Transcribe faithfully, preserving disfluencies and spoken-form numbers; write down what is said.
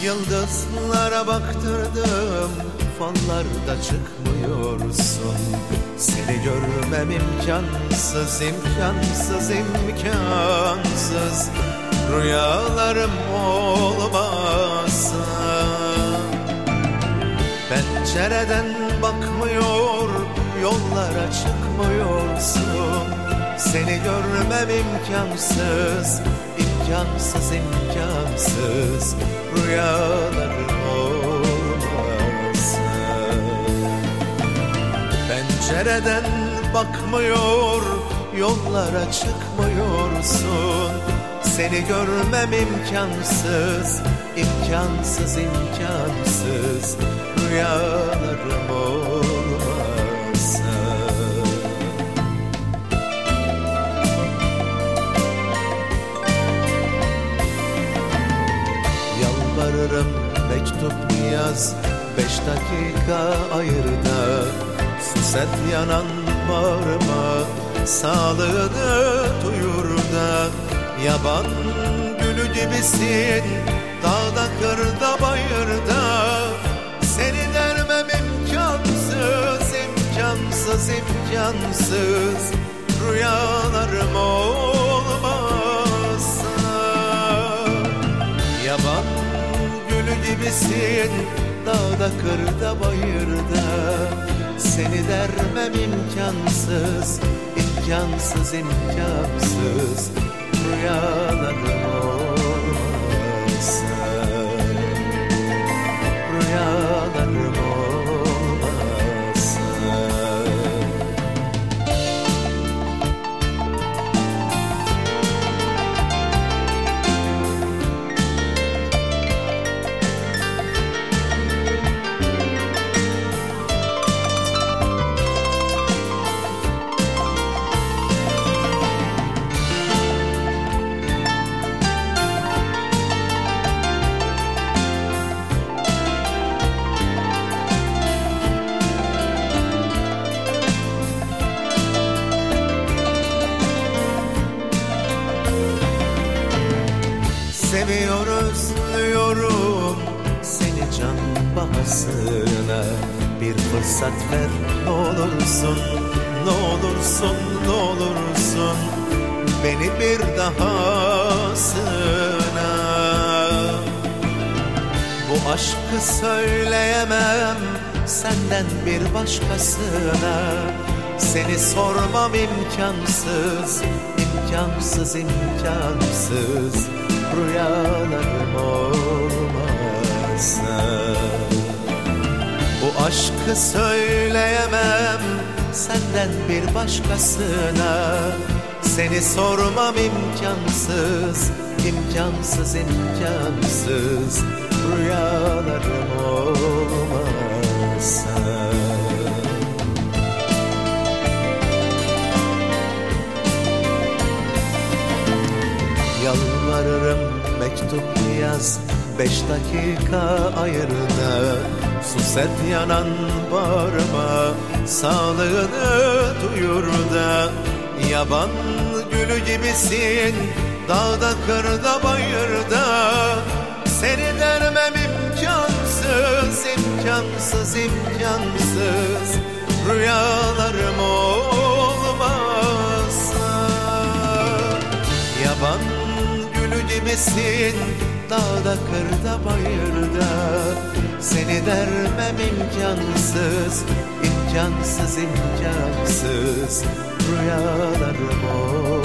Yıldızlara baktırdım, fallarda çıkmıyorsun. Seni görmem imkansız, imkansız, imkansız. Rüyalarım olmasa. Pencereden bakmıyor, yollara çıkmıyorsun. Seni görmem imkansız, imkansız, imkansız. Rüyalarım olmasa. Pencereden bakmıyor, yollara çıkmıyorsun. Seni görmem imkansız, imkansız, imkansız. Rüyalarım olmasa. Yalvarırım, mektup yaz, beş dakika ayır da. Sus et yanan bağrıma, sağlığını duyur da. Yaban gülü gibisin, dağda kırda bayırda. Seni dermem imkansız, imkansız, imkansız. Rüyalarım olmasa. Yaban gülü gibisin, dağda kırda bayırda. Seni dermem imkansız, imkansız, imkansız. Rüyalarım olmasa. Rüyalarım olmasa. Seviyor, özlüyorum seni can bahasına. Bir fırsat ver ne olursun, ne olursun, ne olursun. Beni bir dahasına. Bu aşkı söyleyemem senden bir başkasına. Seni sormam imkansız, imkansız, imkansız. Rüyalarım olmasa. Bu aşkı söyleyemem senden bir başkasına. Seni sormam imkansız, imkansız, imkansız. Rüyalarım olmasa. Yalvarırım, mektup yaz, beş dakika ayır da. Sus et yanan bağrıma, sağlığını duyur da. Yaban gülü gibisin, dağda kırda bayırda. Seni dermem imkansız, imkansız, imkansız. Rüyalarım olmasa. Yaban gibisin, dağda kırda bayırda. Seni dermem imkansız, imkansız, imkansız. Rüyalarım o.